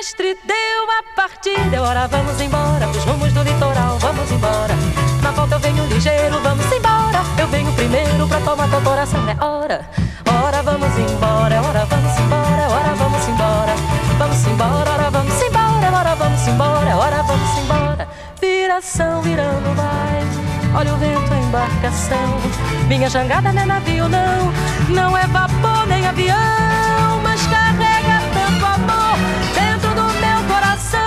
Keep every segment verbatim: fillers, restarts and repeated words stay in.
mestre deu a partida. Ora, vamos embora pros rumos do litoral, vamos embora. Na volta eu venho ligeiro, vamos embora. Eu venho primeiro pra tomar teu coração. É hora, ora vamos embora, é hora vamos embora, é hora vamos embora. Vamos embora, ora vamos embora, é hora vamos embora, é hora vamos embora. Viração virando vai, olha o vento, a embarcação. Minha jangada não é navio não, não é vapor nem avião, mas carrega tanto amor dentro do meu coração.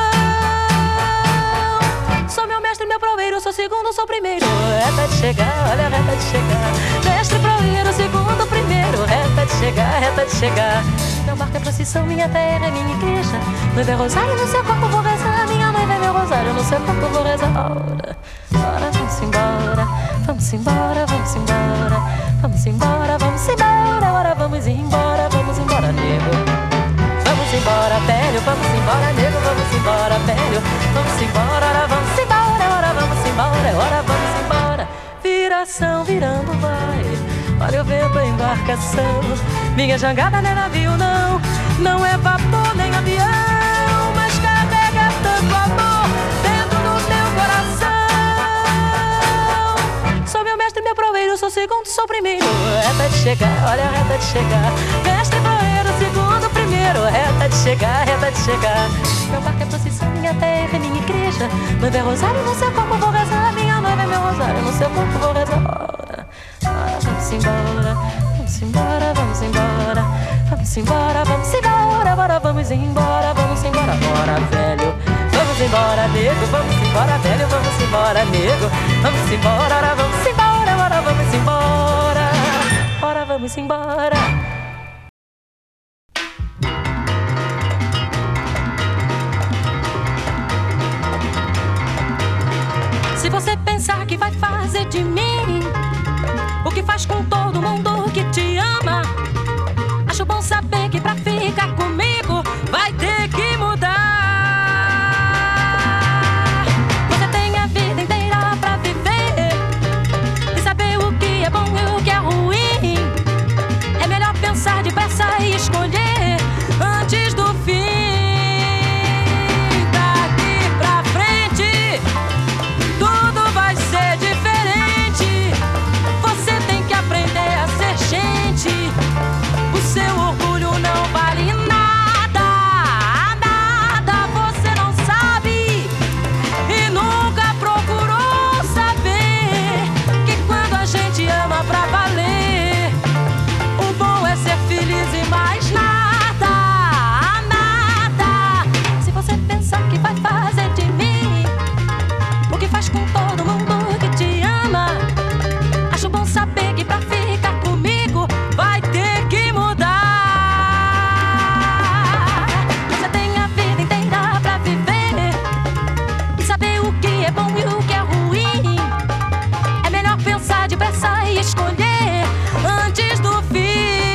Sou meu mestre, meu proeiro, sou segundo, sou primeiro. Reta de chegar, olha a reta de chegar. Mestre, proeiro, segundo, primeiro. Reta de chegar, reta de chegar. Meu barco é procissão, minha terra é minha igreja. Noiva é rosário, no seu corpo vou rezar. Minha noiva é meu rosário, no seu corpo vou rezar. Ora, ora, vamos embora, vamos embora, vamos embora. Vamos embora, vamos embora, ora vamos embora, vamos embora, nego. Vamos embora, velho, vamos embora, nego, vamos embora, velho. Vamos embora, ora vamos embora, ora vamos embora, ora vamos embora. Viração virando vai, olha o vento, a embarcação. Minha jangada não é navio não, não é vapor nem avião, mas carrega tanto amor dentro do meu coração. Sou meu mestre, meu proeiro, sou segundo, sou primeiro. Reta de chegar, olha a reta de chegar. Mestre, proeiro, segundo, primeiro. Reta de chegar, reta de chegar. Meu barco é procissão, minha terra é minha igreja. Noiva é rosário, no seu corpo vou rezar. Minha noiva é meu rosário, no seu corpo vou rezar. Ora, ora, vamos embora, vamos embora, vamos embora. Vamos embora, vamos embora, agora vamos embora, vamos embora, bora, velho. Vamos embora, nego, vamos embora, velho, vamos embora, nego. Vamos embora, ora vamos embora, agora vamos embora. Ora vamos embora. Se você pensar que vai fazer de mim o que faz com todo mundo que te ama, acho bom saber que pra ficar comigo vai ter que mudar. Você tem a vida inteira pra viver e saber o que é bom e o que é ruim. É melhor pensar depressa e escolher antes do fim. Daqui pra frente tudo vai ser diferente. Você tem que aprender a ser gente. O seu orgulho não vale nada, nada você não sabe e nunca procurou saber que quando a gente ama pra valer, o bom é ser feliz e mais nada, nada. Se você pensar que vai fazer de mim o que faz com todo mundo que te ama, acho bom saber que pra ficar comigo vai ter que mudar. Você tem a vida inteira pra viver e saber o que é bom e o que é ruim. É melhor pensar depressa e escolher antes do fim.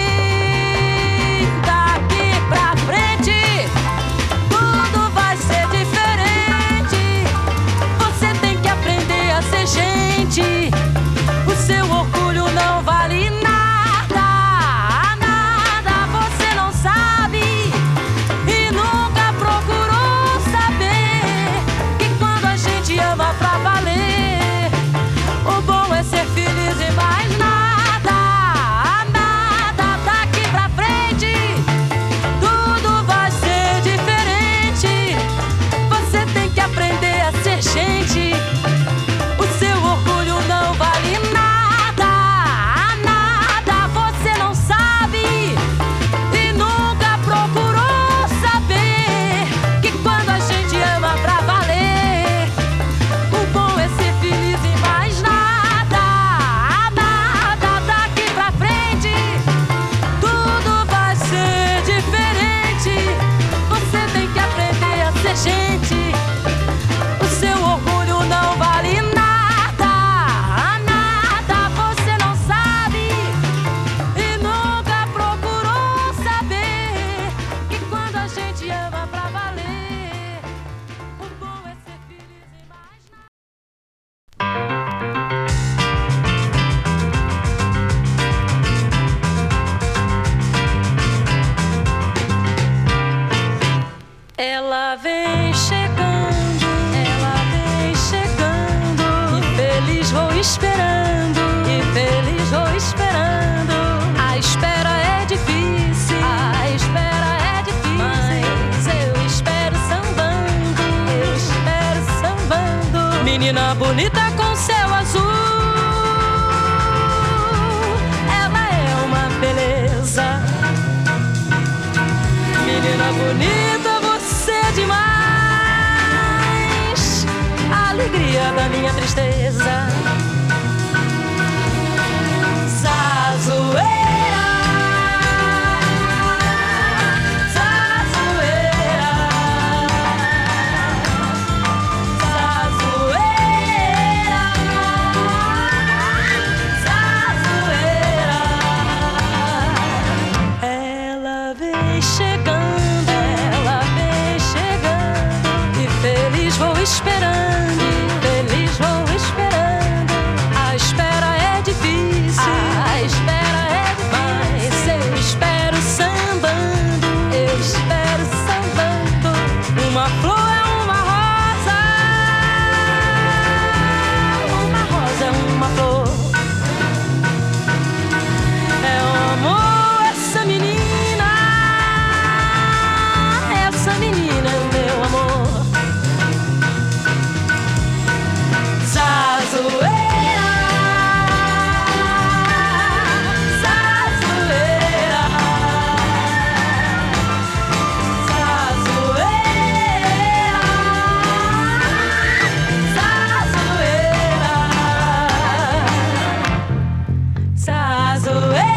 Daqui pra frente tudo vai ser diferente. Você tem que aprender a ser gente. O seu orgulho não vale nada, nada você não sabe e nunca procurou saber que quando a gente ama pra valer, o bom é ser feliz e mais nada, nada. Daqui pra frente tudo vai ser diferente. Você tem que aprender a ser gente. O seu orgulho não vale nada, nada você não sabe e nunca procurou saber que quando a gente ama pra valer, o bom é ser feliz e mais nada, nada. Daqui pra frente tudo vai ser diferente. Você tem que aprender a ser gente. O seu orgulho não vale nada, nada você não sabe e nunca procurou saber que quando a gente ama pra valer, o bom é ser feliz e mais nada. Ela vem chegando, ela vem chegando, e feliz vou esperando, e feliz vou esperando. A espera é difícil, a espera é difícil, mas eu espero sambando, eu espero sambando. Menina bonita com céu azul, ela é uma beleza. Menina bonita, você é demais, a alegria da minha tristeza. Zazueira, zazueira, zazueira, zazueira. Ela vem chegando, ela vem chegando, e feliz vou esperando, e feliz vou esperando. A espera é difícil, a espera é demais. Eu espero sambando, eu espero sambando. Uma flor é uma rosa, uma rosa é uma flor. É o amor, essa menina, essa menina é meu amor. Zazueira, zazueira, zazueira, zazueira, zazueira.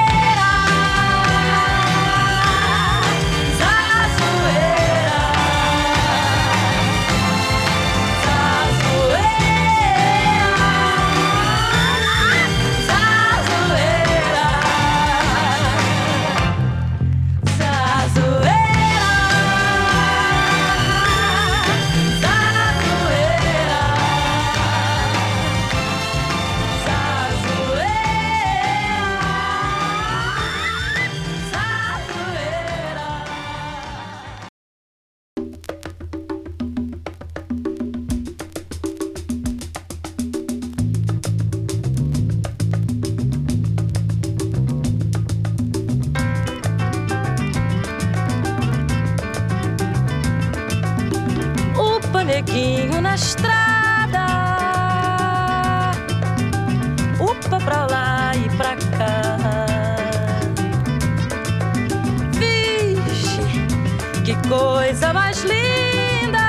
Neguinho na estrada, upa pra lá e pra cá. Vixe, que coisa mais linda.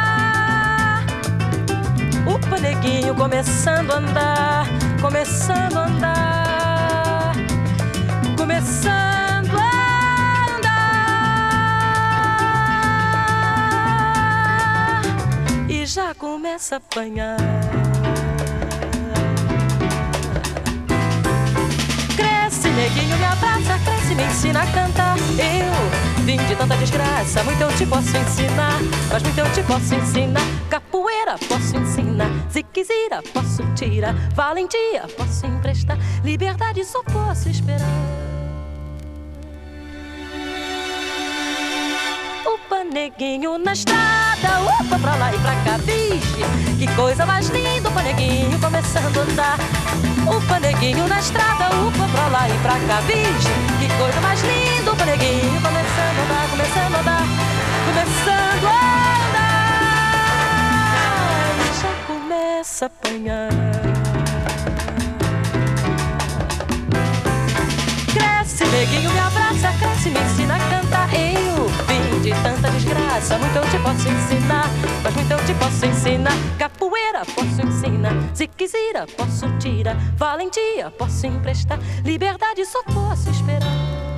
Upa, neguinho começando a andar, começando a andar, começando a já começa a apanhar. Cresce, neguinho, me abraça, cresce, me ensina a cantar. Eu vim de tanta desgraça, muito eu te posso ensinar, mas muito eu te posso ensinar. Capoeira posso ensinar, ziquezira posso tirar, valentia posso emprestar, liberdade só posso esperar. Upa, neguinho na estrada, upa pra lá e pra cá. Vixe, que coisa mais linda, upa, neguinho começando a andar. Upa, neguinho na estrada, upa pra lá e pra cá. Vixe, que coisa mais linda, upa, neguinho começando a andar, começando a andar, começando a andar. E já começa a apanhar. Cresce, neguinho, me abraça, cresce, me ensina a cantar. Eu vim de tanta desgraça, muito eu te posso ensinar, mas muito eu te posso ensinar. Capoeira posso ensinar, ziquezira posso tirar, valentia posso emprestar, liberdade só posso esperar.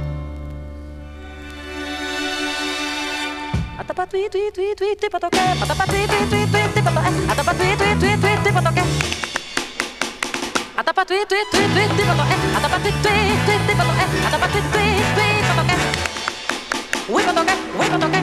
Atapatuí, tuí, tuí, tuí, tuí, patoqué. Atapatuí, tuí, tuí, tuí, tuí, patoqué. Atapatuí, tuí, tuí, tuí, tuí, patoqué. Atapatuí, tuí, tuí, tuí, tuí, patoqué. Atapatuí, tuí, tuí, tuí, patoqué. Atapatuí, tuí, tuí, patoqué. Ui, patoqué, ui, patoqué.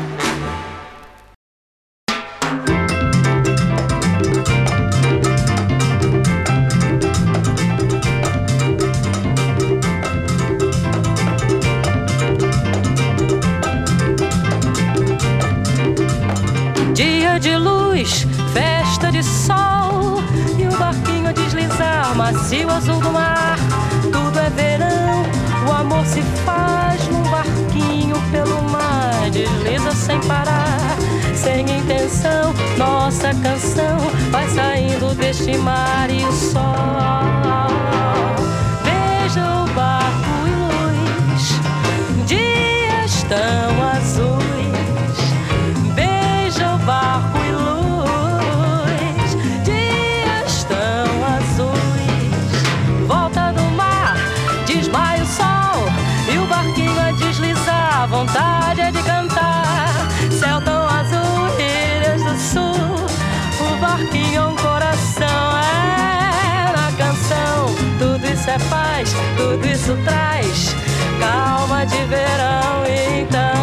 dia de luz, festa de sol, e o barquinho a deslizar, macio azul do mar. Tudo é verão, o amor se faz num barquinho pelo mar. Desliza sem parar, sem intenção, nossa canção vai saindo deste mar e o sol. Veja o barco e luz, dias tão azuis. Beija o barco e luz, dias tão azuis. Volta do mar, desmaia o sol, e o barquinho a deslizar, vontade é de cantar. Céu tão azul, ilhas do sul, o barquinho é um coração, é na canção. Tudo isso é paz, tudo isso traz calma de verão, então.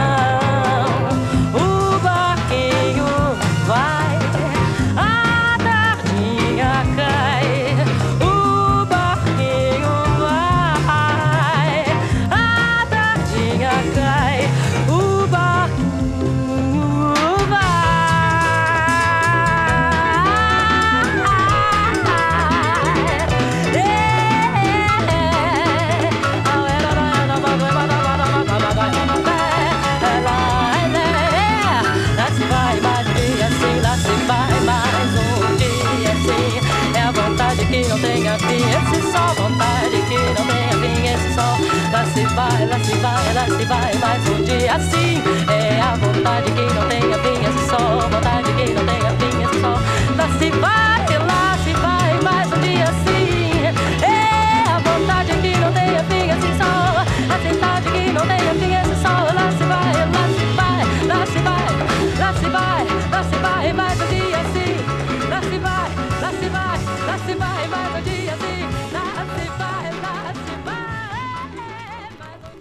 O barquinho vai, a tardinha cai. O barquinho vai, a tardinha cai. O barquinho vai. Lá se vai mais um dia assim, lá se vai mais um dia assim. É a vontade que não tenha fim, esse sol, vontade que não tenha fim, esse sol. Lá se vai, lá se vai, lá se vai mais um dia assim. É a vontade que não tenha fim, esse sol, vontade que não tenha fim, esse sol. Lá se vai, lá se vai mais um dia assim. É a vontade que não tenha fim, esse sol. A vontade que não tenha fim, esse sol. Lá se vai, lá se vai, lá se vai, lá se vai, lá se vai mais um dia assim. Lá se vai, lá se vai, lá se vai mais um dia assim. Lá se vai, lá se vai mais um dia.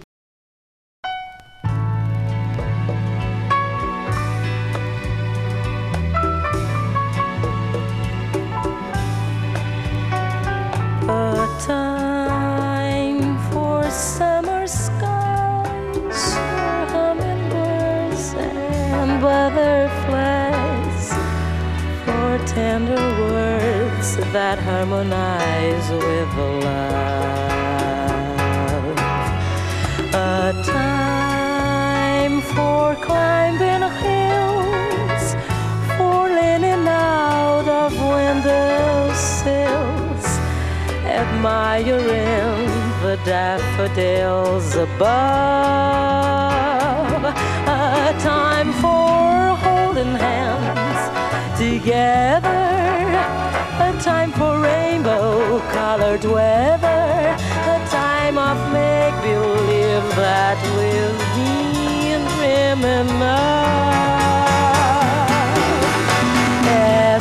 A time for summer skies, for hummingbirds and butterflies, for tender words that harmonize with love. A time for climbing hills, for leaning out of windowsills, admiring the daffodils above. A time for holding hands together, a time for rainbow-colored weather, a time of make-believe that we've been dreaming of. As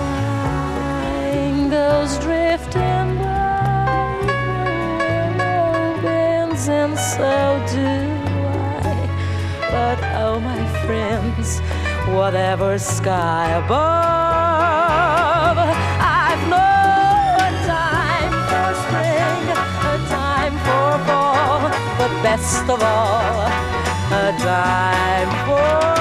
time goes drifting by, the bends and so do I. But oh my friends, whatever sky above, I've known a time for spring, a time for fall, but best of all, a time for